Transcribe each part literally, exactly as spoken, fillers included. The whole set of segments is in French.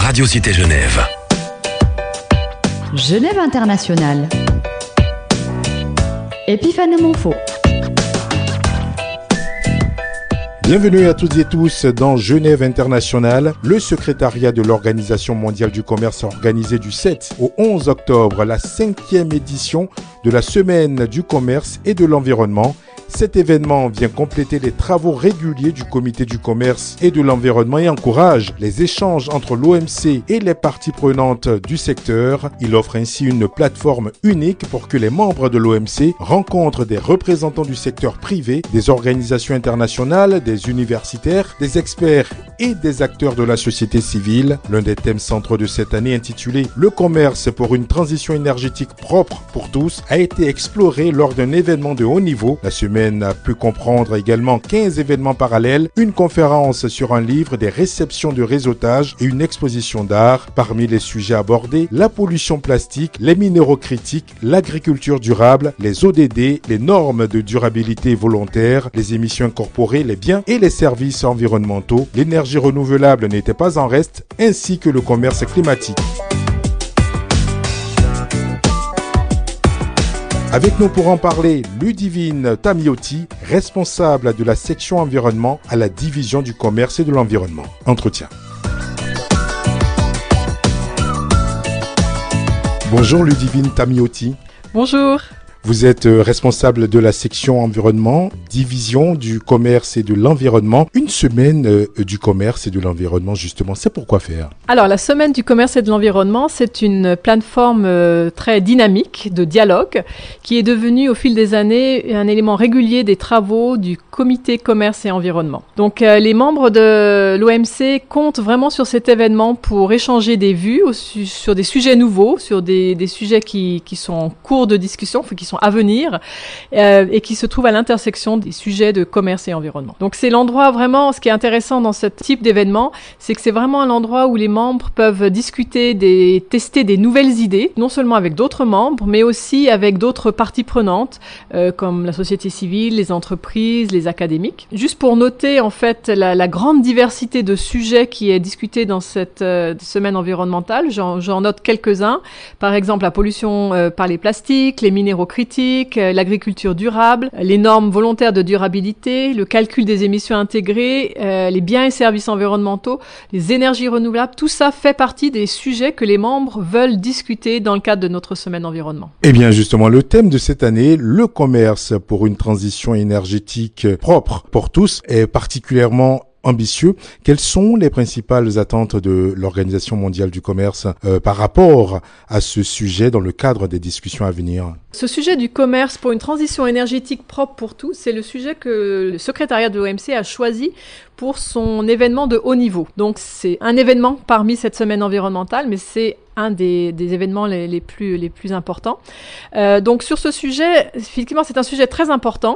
Radio Cité Genève. Genève Internationale. Epiphane Monfaux. Bienvenue à toutes et tous dans Genève Internationale. Le secrétariat de l'Organisation mondiale du commerce a organisé du sept au onze octobre la cinquième édition de la Semaine du commerce et de l'environnement. Cet événement vient compléter les travaux réguliers du Comité du commerce et de l'environnement et encourage les échanges entre l'O M C et les parties prenantes du secteur. Il offre ainsi une plateforme unique pour que les membres de l'O M C rencontrent des représentants du secteur privé, des organisations internationales, des universitaires, des experts et des acteurs de la société civile. L'un des thèmes centraux de cette année, intitulé « Le commerce pour une transition énergétique propre pour tous », a été exploré lors d'un événement de haut niveau. La semaine a pu comprendre également quinze événements parallèles, une conférence sur un livre, des réceptions de réseautage et une exposition d'art. Parmi les sujets abordés, la pollution plastique, les minéraux critiques, l'agriculture durable, les O D D, les normes de durabilité volontaire, les émissions incorporées, les biens et les services environnementaux. L'énergie renouvelable n'était pas en reste, ainsi que le commerce climatique. Avec nous pour en parler, Ludivine Tamiotti, responsable de la section environnement à la division du commerce et de l'environnement. Entretien. Bonjour Ludivine Tamiotti. Bonjour. Vous êtes responsable de la section environnement, division du commerce et de l'environnement. Une semaine euh, du commerce et de l'environnement, justement, c'est pourquoi faire? Alors, la semaine du commerce et de l'environnement, c'est une plateforme euh, très dynamique de dialogue qui est devenue au fil des années un élément régulier des travaux du comité commerce et environnement. Donc, euh, les membres de l'O M C comptent vraiment sur cet événement pour échanger des vues au su- sur des sujets nouveaux, sur des, des sujets qui, qui sont en cours de discussion, qui sont à venir euh, et qui se trouvent à l'intersection des sujets de commerce et environnement. Donc c'est l'endroit vraiment, ce qui est intéressant dans ce type d'événement, c'est que c'est vraiment un endroit où les membres peuvent discuter, des, tester des nouvelles idées, non seulement avec d'autres membres, mais aussi avec d'autres parties prenantes, euh, comme la société civile, les entreprises, les académiques. Juste pour noter en fait la, la grande diversité de sujets qui est discutée dans cette euh, semaine environnementale, j'en, j'en note quelques-uns. Par exemple, la pollution euh, par les plastiques, les minéraux critiques, l'agriculture durable, les normes volontaires de durabilité, le calcul des émissions intégrées, euh, les biens et services environnementaux, les énergies renouvelables, tout ça fait partie des sujets que les membres veulent discuter dans le cadre de notre semaine environnement. Eh bien justement, le thème de cette année, le commerce pour une transition énergétique propre pour tous, est particulièrement ambitieux. Quelles sont les principales attentes de l'Organisation mondiale du commerce euh, par rapport à ce sujet dans le cadre des discussions à venir? Ce sujet du commerce pour une transition énergétique propre pour tous, c'est le sujet que le secrétariat de l'O M C a choisi pour son événement de haut niveau. Donc c'est un événement parmi cette semaine environnementale, mais c'est un des, des événements les, les, plus, les plus importants. Euh, donc sur ce sujet, effectivement, c'est un sujet très important.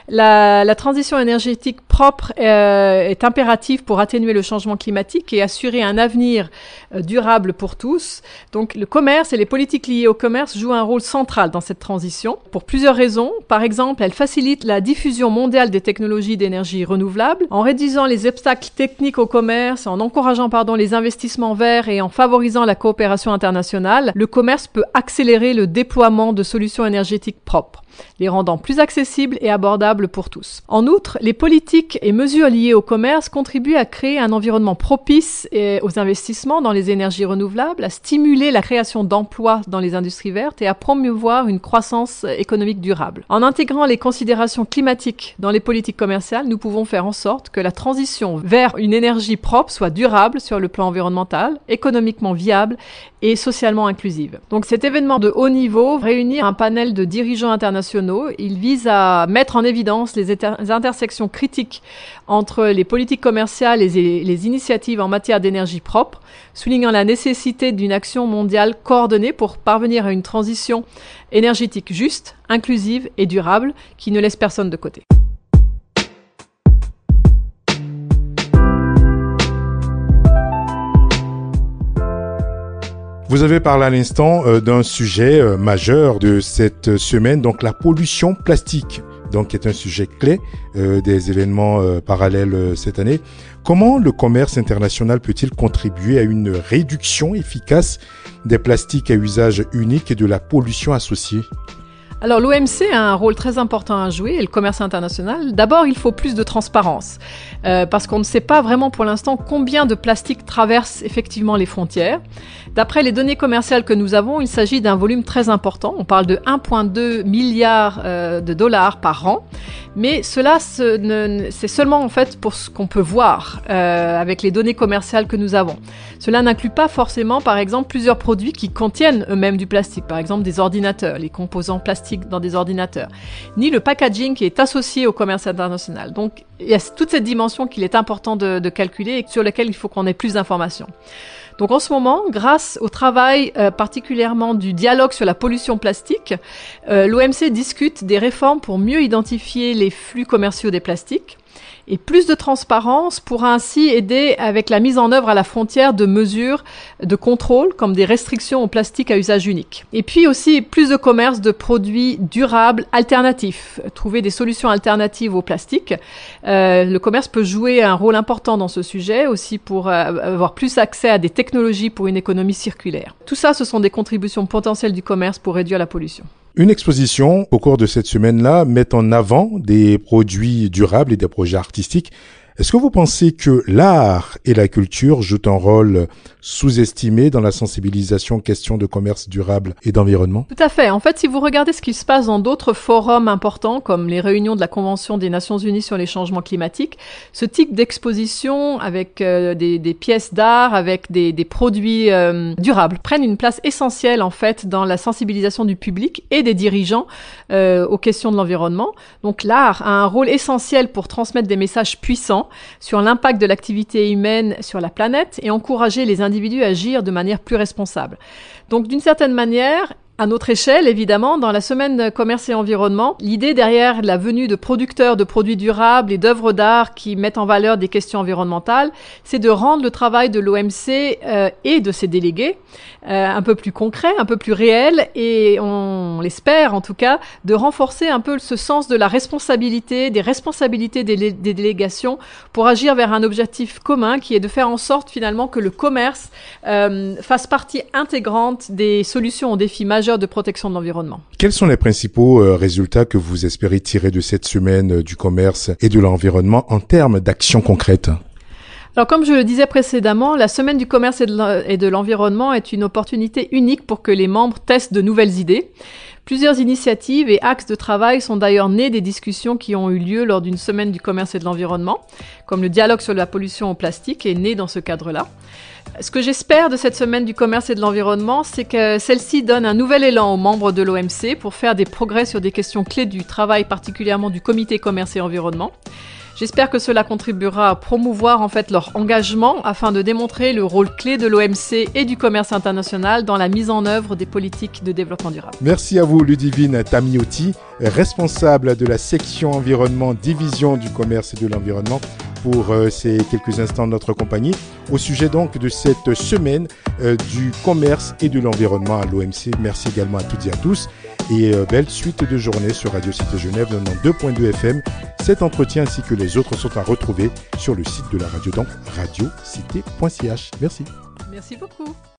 La, la transition énergétique propre euh, est impérative pour atténuer le changement climatique et assurer un avenir euh, durable pour tous. Donc le commerce et les politiques liées au commerce jouent un rôle central dans cette transition pour plusieurs raisons. Par exemple, elle facilite la diffusion mondiale des technologies d'énergie renouvelable en réduisant les obstacles techniques au commerce, en encourageant pardon, les investissements verts et en favorisant la coopération internationale. Le commerce peut accélérer le déploiement de solutions énergétiques propres, les rendant plus accessibles et abordables pour tous. En outre, les politiques et mesures liées au commerce contribuent à créer un environnement propice aux investissements dans les énergies renouvelables, à stimuler la création d'emplois dans les industries vertes et à promouvoir une croissance économique durable. En intégrant les considérations climatiques dans les politiques commerciales, nous pouvons faire en sorte que la transition vers une énergie propre soit durable sur le plan environnemental, économiquement viable et socialement inclusive. Donc cet événement de haut niveau réunit un panel de dirigeants internationaux. Il vise à mettre en évidence les, éter- les intersections critiques entre les politiques commerciales et les, les initiatives en matière d'énergie propre, soulignant la nécessité d'une action mondiale coordonnée pour parvenir à une transition énergétique juste, inclusive et durable qui ne laisse personne de côté. Vous avez parlé à l'instant euh, d'un sujet euh, majeur de cette semaine, donc la pollution plastique. donc qui est un sujet clé euh, des événements euh, parallèles euh, cette année. Comment le commerce international peut-il contribuer à une réduction efficace des plastiques à usage unique et de la pollution associée ? Alors l'O M C a un rôle très important à jouer, et le commerce international. D'abord, il faut plus de transparence, euh, parce qu'on ne sait pas vraiment pour l'instant combien de plastique traverse effectivement les frontières. D'après les données commerciales que nous avons, il s'agit d'un volume très important. On parle de un virgule deux milliard euh, de dollars par an, mais cela ce, ne, c'est seulement en fait pour ce qu'on peut voir euh, avec les données commerciales que nous avons. Cela n'inclut pas forcément, par exemple, plusieurs produits qui contiennent eux-mêmes du plastique, par exemple des ordinateurs, les composants plastiques dans des ordinateurs, ni le packaging qui est associé au commerce international. Donc, il y a toute cette dimension qu'il est important de, de calculer et sur laquelle il faut qu'on ait plus d'informations. Donc en ce moment, grâce au travail euh, particulièrement du dialogue sur la pollution plastique, euh, l'O M C discute des réformes pour mieux identifier les flux commerciaux des plastiques. Et plus de transparence pourra ainsi aider avec la mise en œuvre à la frontière de mesures de contrôle comme des restrictions au plastique à usage unique. Et puis aussi plus de commerce de produits durables alternatifs, trouver des solutions alternatives au plastique. Euh, le commerce peut jouer un rôle important dans ce sujet aussi pour euh, avoir plus accès à des technologies pour une économie circulaire. Tout ça, ce sont des contributions potentielles du commerce pour réduire la pollution. Une exposition au cours de cette semaine-là met en avant des produits durables et des projets artistiques. Est-ce que vous pensez que l'art et la culture jouent un rôle sous-estimé dans la sensibilisation aux questions de commerce durable et d'environnement ? Tout à fait. En fait, si vous regardez ce qui se passe dans d'autres forums importants, comme les réunions de la Convention des Nations Unies sur les changements climatiques, ce type d'exposition avec euh, des, des pièces d'art, avec des, des produits euh, durables, prennent une place essentielle, en fait, dans la sensibilisation du public et des dirigeants euh, aux questions de l'environnement. Donc, l'art a un rôle essentiel pour transmettre des messages puissants sur l'impact de l'activité humaine sur la planète et encourager les individus à agir de manière plus responsable. Donc, d'une certaine manière, à notre échelle, évidemment, dans la semaine commerce et environnement, l'idée derrière la venue de producteurs de produits durables et d'œuvres d'art qui mettent en valeur des questions environnementales, c'est de rendre le travail de l'O M C euh, et de ses délégués euh, un peu plus concret, un peu plus réel et on l'espère en tout cas, de renforcer un peu ce sens de la responsabilité, des responsabilités des, des délégations pour agir vers un objectif commun qui est de faire en sorte finalement que le commerce euh, fasse partie intégrante des solutions aux défis majeurs de protection de l'environnement. Quels sont les principaux euh, résultats que vous espérez tirer de cette semaine euh, du commerce et de l'environnement en termes d'actions concrètes ? Alors, comme je le disais précédemment, la semaine du commerce et de l'environnement est une opportunité unique pour que les membres testent de nouvelles idées. Plusieurs initiatives et axes de travail sont d'ailleurs nés des discussions qui ont eu lieu lors d'une semaine du commerce et de l'environnement, comme le dialogue sur la pollution au plastique est né dans ce cadre-là. Ce que j'espère de cette semaine du commerce et de l'environnement, c'est que celle-ci donne un nouvel élan aux membres de l'O M C pour faire des progrès sur des questions clés du travail, particulièrement du comité commerce et environnement. J'espère que cela contribuera à promouvoir en fait leur engagement afin de démontrer le rôle clé de l'O M C et du commerce international dans la mise en œuvre des politiques de développement durable. Merci à vous Ludivine Tamiotti, responsable de la section environnement, division du commerce et de l'environnement, pour euh, ces quelques instants de notre compagnie au sujet donc de cette semaine euh, du commerce et de l'environnement à l'O M C. Merci également à toutes et à tous et euh, belle suite de journée sur Radio Cité Genève quatre-vingt-douze point deux F M. Cet entretien ainsi que les autres sont à retrouver sur le site de la radio, donc radio cité point c h. Merci. Merci beaucoup.